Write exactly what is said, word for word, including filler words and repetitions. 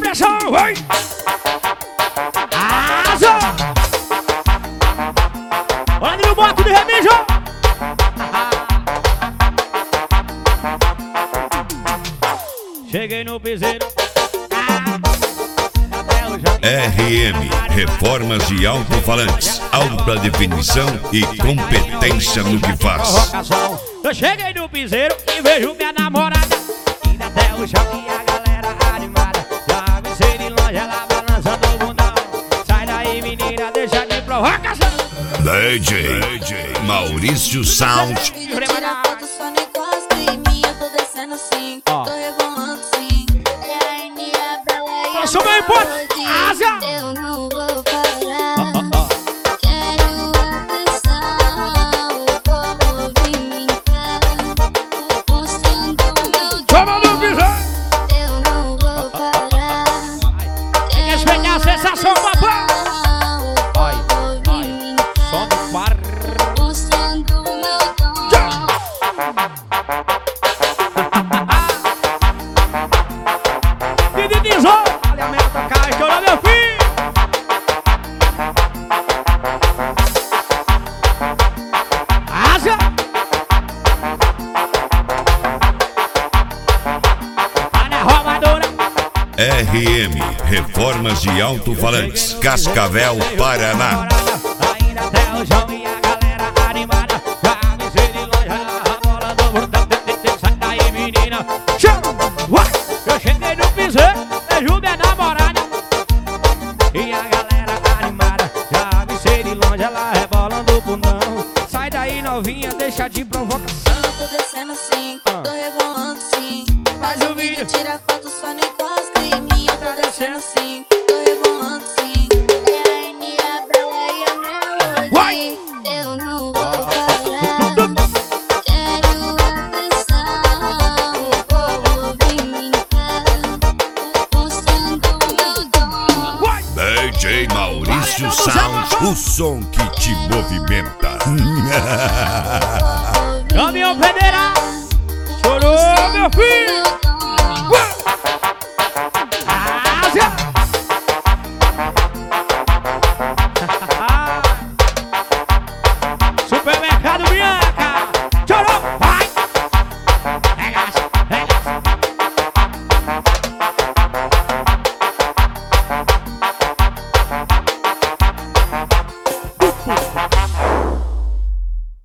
pressão, vai! Asa! Olha no boto de remijo! Cheguei no piseiro. R M, reformas e alto-falantes, alta definição e competência no que faz. Eu cheguei no piseiro e vejo minha namorada indo até o chão e a galera animada. Já me sei de longe, ela balançando o bundão. Sai daí, menina, deixa de provocação. D J, D J Maurício Sound. Tira foto só no encosto em mim, eu tô descendo assim, tô rebolando sim. E a N é bela e eu sou bem forte. Asa! Eu não vou parar. Quero atenção, o povo vir me encarar, mostrando meu Toma no piseiro! eu não vou parar. Tem que respeitar a sensação, papai! Ai, ai, só no par. Mostrando meu dom. Divinizou! Olha a meta, cara, estourou meu filho! Asa! Tá na roubadora! R M, reformas e alto-falantes, Cascavel, Paraná. Ainda até o chão e a galera animada. Já me sei de longe, a bola do bordão. Sai daí, menina. Eu cheguei no piseiro, vejo minha namorada e a galera animada. Já me sei de longe, ela rebolando o bundão. Sai daí, novinha, deixa de provocação. Eu tô descendo assim, tô rebolando sim. Faz o vídeo. Tira foto só no encosto em mim, eu tô descendo assim, tô rebolando sim. E a N é bela e a Vai! melody, eu não vou parar. Quero atenção, o povo vir me encarar, mostrando meu dom. D J Maurício Sound, o som que te movimenta. Caminhão federal, chorou meu filho.